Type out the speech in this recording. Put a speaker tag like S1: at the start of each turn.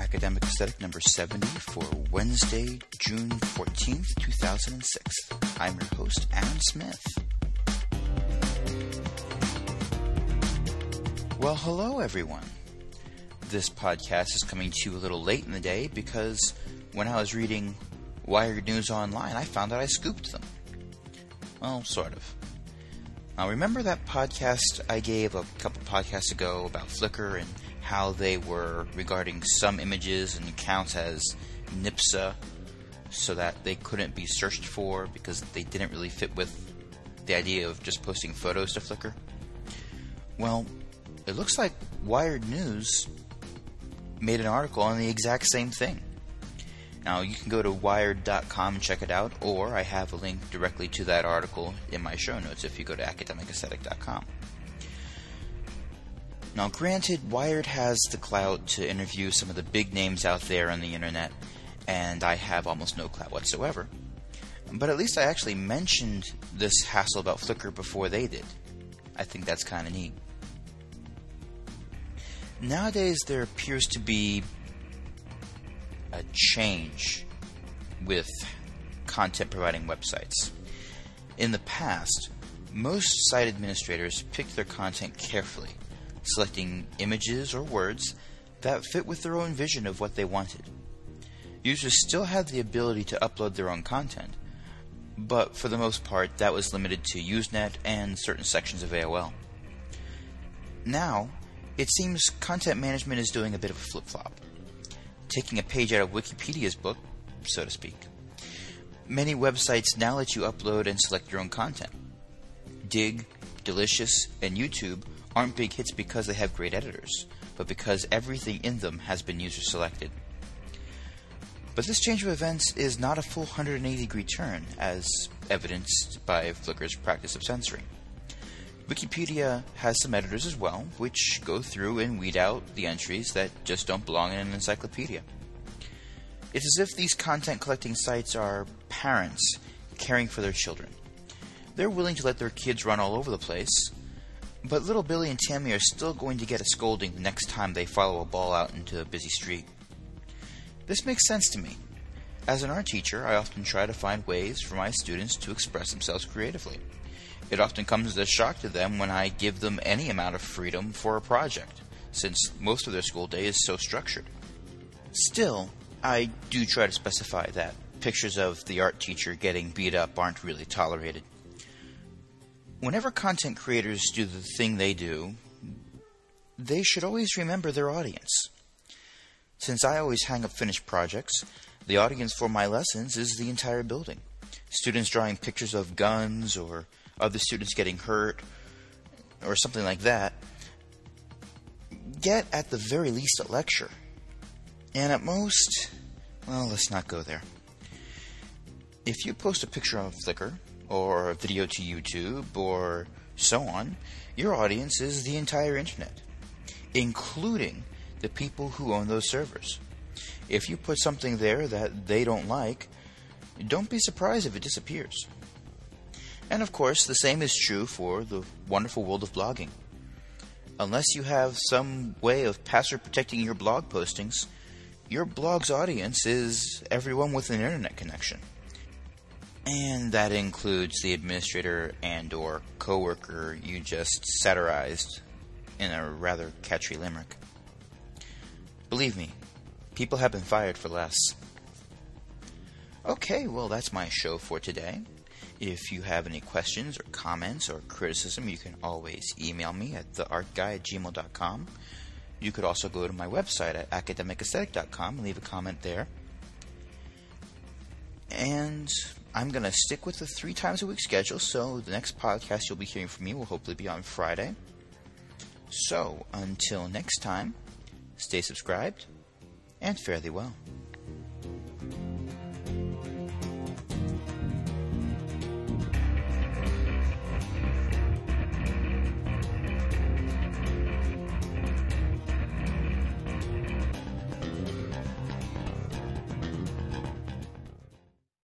S1: Academic Aesthetic number 70 for Wednesday, June 14th, 2006. I'm your host, Aaron Smith. Well, hello everyone. This podcast is coming to you a little late in the day because when I was reading Wired News Online, I found out I scooped them. Well, sort of. Now, remember that podcast I gave a couple podcasts ago about Flickr and how they were regarding some images and accounts as NIPSA so that they couldn't be searched for because they didn't really fit with the idea of just posting photos to Flickr? Well, it looks like Wired News made an article on the exact same thing. Now, you can go to wired.com and check it out, or I have a link directly to that article in my show notes if you go to academicaesthetic.com. Now, granted, Wired has the clout to interview some of the big names out there on the internet, and I have almost no clout whatsoever. But at least I actually mentioned this hassle about Flickr before they did. I think that's kind of neat. Nowadays, there appears to be a change with content providing websites. In the past, most site administrators picked their content carefully, selecting images or words that fit with their own vision of what they wanted. Users still had the ability to upload their own content, but for the most part that was limited to Usenet and certain sections of AOL. Now, it seems content management is doing a bit of a flip-flop, taking a page out of Wikipedia's book, so to speak. Many websites now let you upload and select your own content. Dig, Delicious, and YouTube aren't big hits because they have great editors, but because everything in them has been user-selected. But this change of events is not a full 180-degree turn, as evidenced by Flickr's practice of censoring. Wikipedia has some editors as well, which go through and weed out the entries that just don't belong in an encyclopedia. It's as if these content-collecting sites are parents caring for their children. They're willing to let their kids run all over the place, but little Billy and Tammy are still going to get a scolding the next time they follow a ball out into a busy street. This makes sense to me. As an art teacher, I often try to find ways for my students to express themselves creatively. It often comes as a shock to them when I give them any amount of freedom for a project, since most of their school day is so structured. Still, I do try to specify that pictures of the art teacher getting beat up aren't really tolerated. Whenever content creators do the thing they do, they should always remember their audience. Since I always hang up finished projects, the audience for my lessons is the entire building. Students drawing pictures of guns, or other students getting hurt, or something like that, get at the very least a lecture. And at most, well, let's not go there. If you post a picture on Flickr, or a video to YouTube, or so on, your audience is the entire internet, including the people who own those servers. If you put something there that they don't like, don't be surprised if it disappears. And of course, the same is true for the wonderful world of blogging. Unless you have some way of password protecting your blog postings, your blog's audience is everyone with an internet connection. And that includes the administrator and or coworker you just satirized in a rather catchy limerick. Believe me, people have been fired for less. Okay, well, that's my show for today. If you have any questions or comments or criticism, you can always email me at theartguy@gmail.com. You could also go to my website at academicaesthetic.com and leave a comment there. And I'm going to stick with the 3 times a week schedule, so the next podcast you'll be hearing from me will hopefully be on Friday. So, until next time, stay subscribed, and fare thee well.